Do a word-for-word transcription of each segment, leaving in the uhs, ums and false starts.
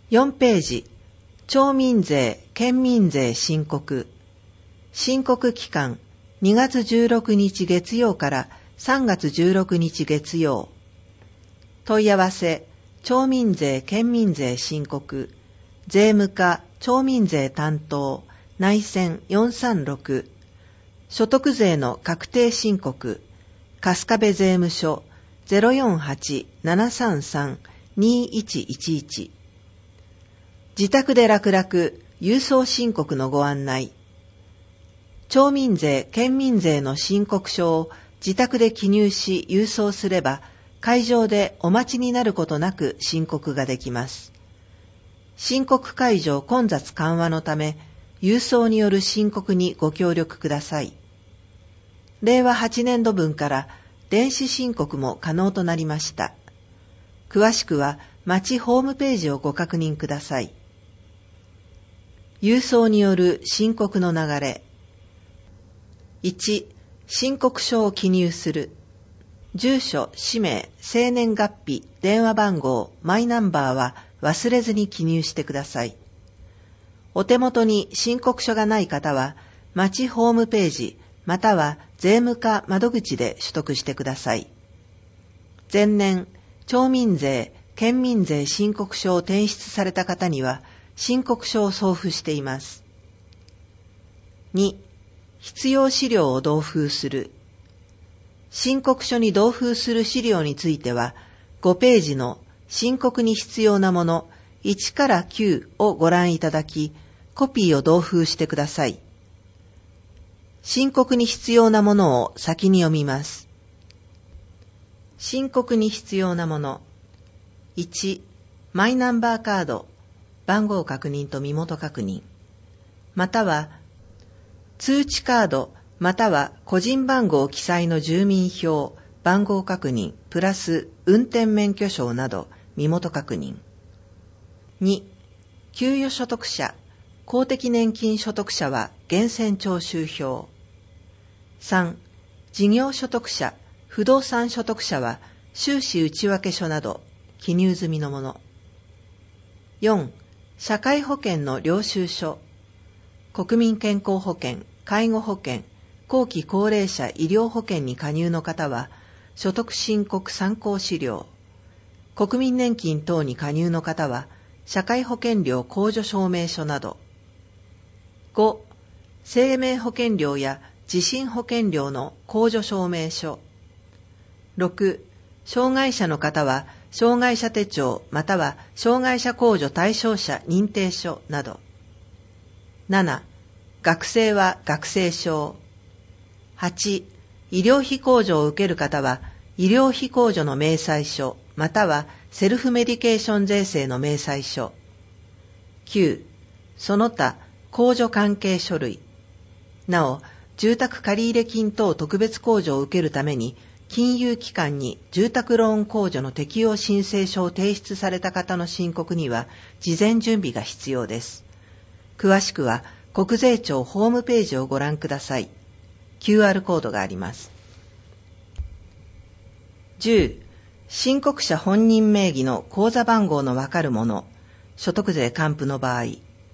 よんページ、町民税、県民税申告。申告期間、にがつじゅうろくにち月曜からさんがつじゅうろくにち月曜。問い合わせ、町民税、県民税申告。税務課、町民税担当、内線よんさんろく。所得税の確定申告。春日部税務署 ゼロよんはち ななさんさん にいちいちいち。自宅で楽々、郵送申告のご案内。町民税、県民税の申告書を自宅で記入し郵送すれば、会場でお待ちになることなく申告ができます。申告会場混雑緩和のため、郵送による申告にご協力ください。れいわはちねんどぶんから電子申告も可能となりました。詳しくは町ホームページをご確認ください。郵送による申告の流れ。いち、申告書を記入する。住所、氏名、生年月日、電話番号、マイナンバーは忘れずに記入してください。お手元に申告書がない方は、町ホームページ、または税務課窓口で取得してください。前年、町民税、県民税申告書を提出された方には、申告書を送付しています。に、必要資料を同封する。申告書に同封する資料については、ごページの申告に必要なものいちからきゅうをご覧いただき、コピーを同封してください。申告に必要なものを先に読みます。申告に必要なもの。いち、マイナンバーカード、番号確認と身元確認。または、通知カード、または個人番号記載の住民票、番号確認、プラス運転免許証など身元確認。に、給与所得者、公的年金所得者は源泉徴収票。さん、事業所得者、不動産所得者は収支内訳書など記入済みのもの。よん、社会保険の領収書、国民健康保険、介護保険、後期高齢者医療保険に加入の方は、所得申告参考資料、国民年金等に加入の方は、社会保険料控除証明書など。ご、生命保険料や地震保険料の控除証明書。ろく、障害者の方は、障害者手帳または障害者控除対象者認定書など。なな、学生は学生証。はち、医療費控除を受ける方は、医療費控除の明細書またはセルフメディケーション税制の明細書。きゅう、その他控除関係書類。なお、住宅借入金等特別控除を受けるために、金融機関に住宅ローン控除の適用申請書を提出された方の申告には、事前準備が必要です。詳しくは、国税庁ホームページをご覧ください。キューアール コードがあります。じゅう、申告者本人名義の口座番号のわかるもの、所得税還付の場合。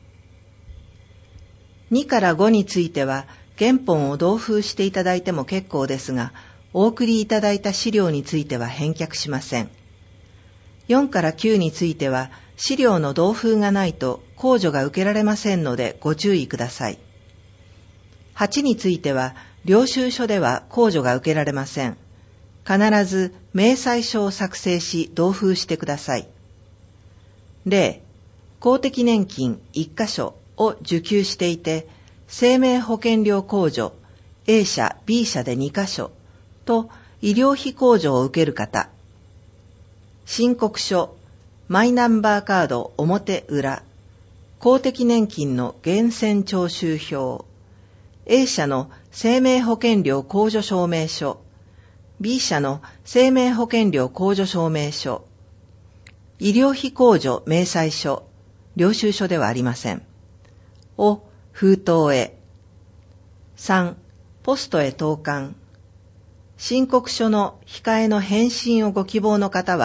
にからごについては、原本を同封していただいても結構ですが、お送りいただいた資料については返却しません。よんからきゅうについては、資料の同封がないと控除が受けられませんのでご注意ください。はちについては、領収書では控除が受けられません。必ず明細書を作成し同封してください。例、公的年金いっかしょを受給していて、生命保険料控除 A 社 B 社でにかしょと医療費控除を受ける方。申告書、マイナンバーカード表裏、公的年金の源泉徴収票、A 社の生命保険料控除証明書、B 社の生命保険料控除証明書、医療費控除明細書、領収書ではありません。を封筒へ。さん、ポストへ投函。申告書の控えの返信をご希望の方は、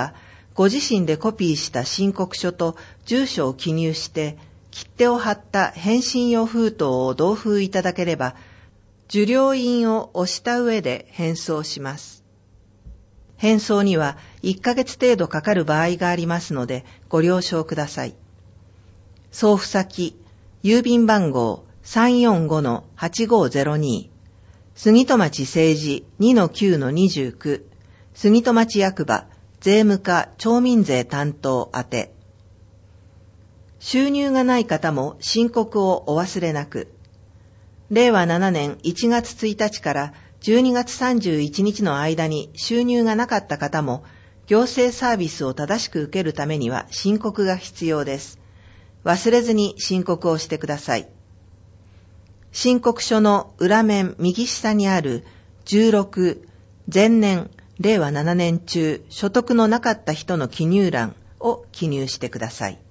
ご自身でコピーした申告書と住所を記入して、切手を貼った返信用封筒を同封いただければ、受領印を押した上で返送します。返送にはいっかげつ程度かかる場合がありますので、ご了承ください。送付先、郵便番号 さんよんごのはちごゼロに、杉戸町政治 にのきゅうのにじゅうきゅう、杉戸町役場、税務課町民税担当宛て。収入がない方も申告をお忘れなく。れいわななねんいちがつついたちからじゅうにがつさんじゅういちにちの間に収入がなかった方も、行政サービスを正しく受けるためには申告が必要です。忘れずに申告をしてください。申告書の裏面右下にあるじゅうろく、前年、れいわななねん中、所得のなかった人の記入欄を記入してください。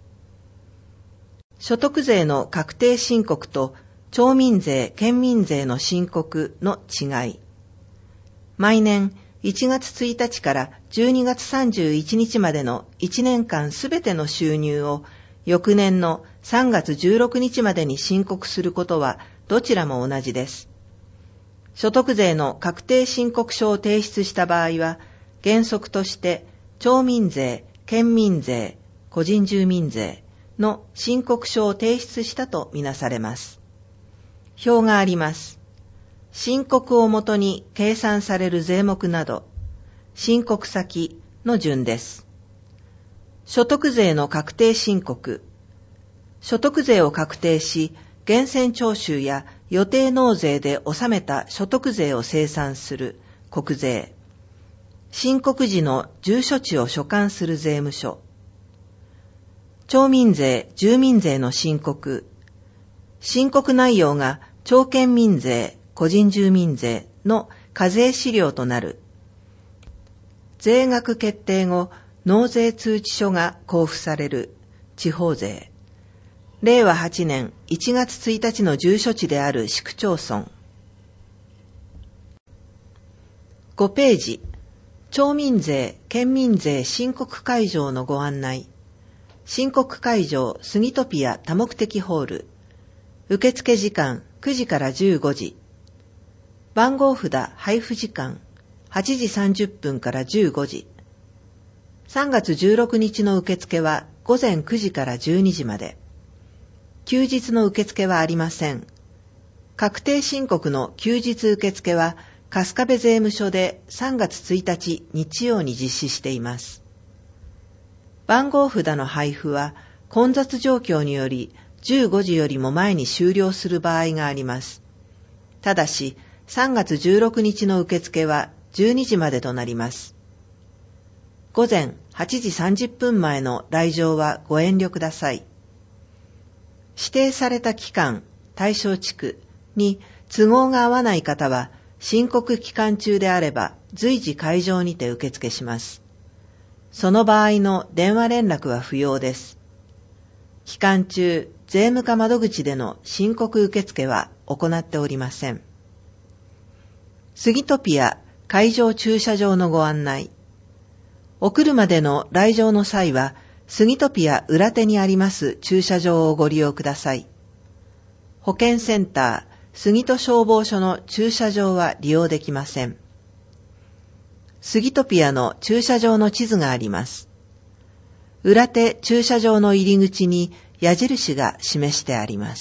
所得税の確定申告と町民税・県民税の申告の違い。毎年いちがつついたちからじゅうにがつさんじゅういちにちまでのいちねんかんすべての収入を翌年のさんがつじゅうろくにちまでに申告することはどちらも同じです。所得税の確定申告書を提出した場合は、原則として町民税、県民税、個人住民税の申告書を提出したとみなされます。表があります。申告をもとに計算される税目など、申告先の順です。所得税の確定申告。所得税を確定し、源泉徴収や予定納税で納めた所得税を精算する国税。申告時の住所地を所管する税務署。町民税・住民税の申告。申告内容が町県民税・個人住民税の課税資料となる。税額決定後、納税通知書が交付される地方税。れいわはちねんいちがつついたちの住所地である市区町村。ごページ、町民税・県民税申告会場のご案内。申告会場スギトピア多目的ホール。受付時間くじからじゅうごじ。番号札配布時間はちじさんじゅっぷんからじゅうごじ。さんがつじゅうろくにちの受付はごぜんくじからじゅうにじまで。休日の受付はありません。確定申告の休日受付は春日部税務署でさんがつついたち日曜に実施しています。番号札の配布は混雑状況によりじゅうごじよりも前に終了する場合があります。ただしさんがつじゅうろくにちの受付はじゅうにじまでとなります。午前はちじさんじゅっぷんまえの来場はご遠慮ください。指定された期間、対象地区に都合が合わない方は、申告期間中であれば随時会場にて受付します。その場合の電話連絡は不要です。期間中、税務課窓口での申告受付は行っておりません。スギトピア会場駐車場のご案内。お車での来場の際は、スギトピア裏手にあります駐車場をご利用ください。保健センター、スギト消防署の駐車場は利用できません。スギトピアの駐車場の地図があります。裏手駐車場の入り口に矢印が示してあります。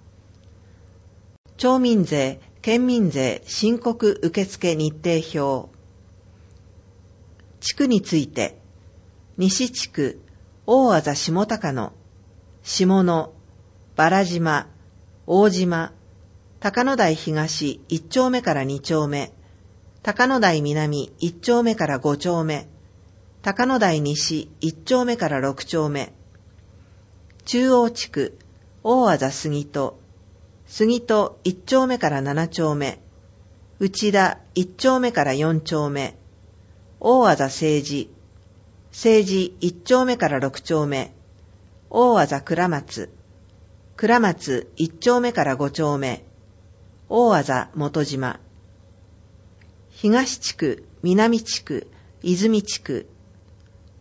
町民税・県民税申告受付日程表。地区について、西地区、大字下高野、下野、原島、大島、高野台東いっちょうめからにちょうめ、高野台南いっちょうめからごちょうめ、高野台西いっちょうめからろくちょうめ、中央地区、大字杉戸、杉戸いっちょうめからななちょうめ、内田いっちょうめからよんちょうめ、大字政治、政治いっちょうめからろくちょうめ、大字倉松、倉松いっちょうめからごちょうめ、大字元島、東地区、南地区、泉地区、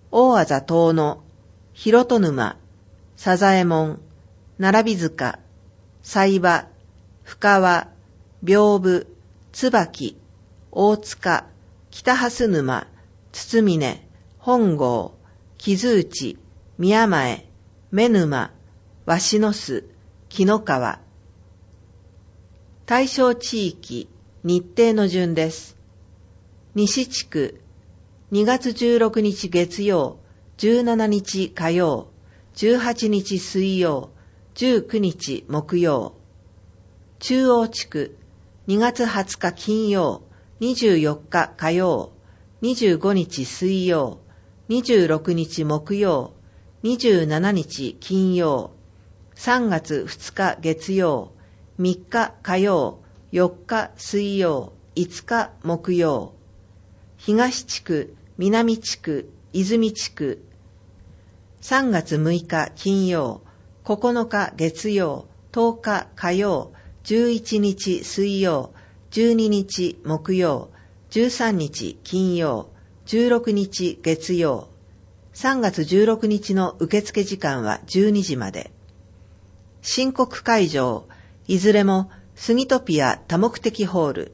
大字遠野、広戸沼、佐左衛門、並び塚、斎場、深川、屏風、椿、大塚、北蓮沼、筒峰、本郷、木津内、宮前、目沼、鷲の巣、紀の川。対象地域、日程の順です。西地区、にがつじゅうろくにち月曜、じゅうしちにち火曜、じゅうはちにち水曜、じゅうくにち木曜。中央地区、にがつはつか金曜、にじゅうよっか火曜、にじゅうごにち水曜、にじゅうろくにち木曜、にじゅうしちにち金曜、さんがつふつか月曜、みっか火曜、よっか水曜、いつか木曜。東地区、南地区、泉地区。さんがつむいか金曜、ここのか月曜、とおか火曜、じゅういちにち水曜、じゅうににち木曜、じゅうさんにち金曜、じゅうろくにち月曜。さんがつじゅうろくにちの受付時間はじゅうにじまで。申告会場、いずれもスギトピア多目的ホール。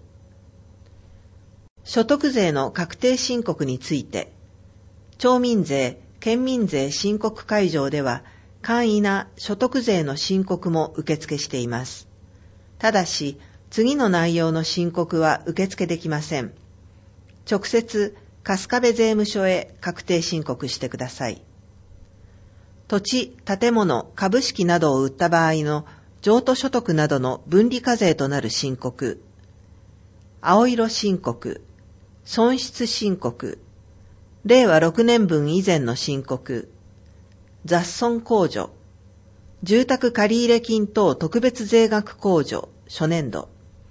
所得税の確定申告について、町民税、県民税申告会場では簡易な所得税の申告も受付しています。ただし、次の内容の申告は受付できません。直接、春日部税務署へ確定申告してください。土地、建物、株式などを売った場合の譲渡所得などの分離課税となる申告、青色申告、損失申告、れいわろくねんぶん以前の申告、雑損控除、住宅借入金等特別税額控除、初年度、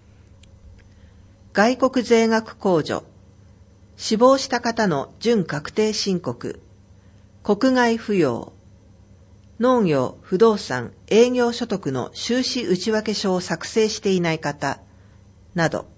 外国税額控除、死亡した方の準確定申告、国外扶養、農業、不動産、営業所得の収支内訳書を作成していない方、など、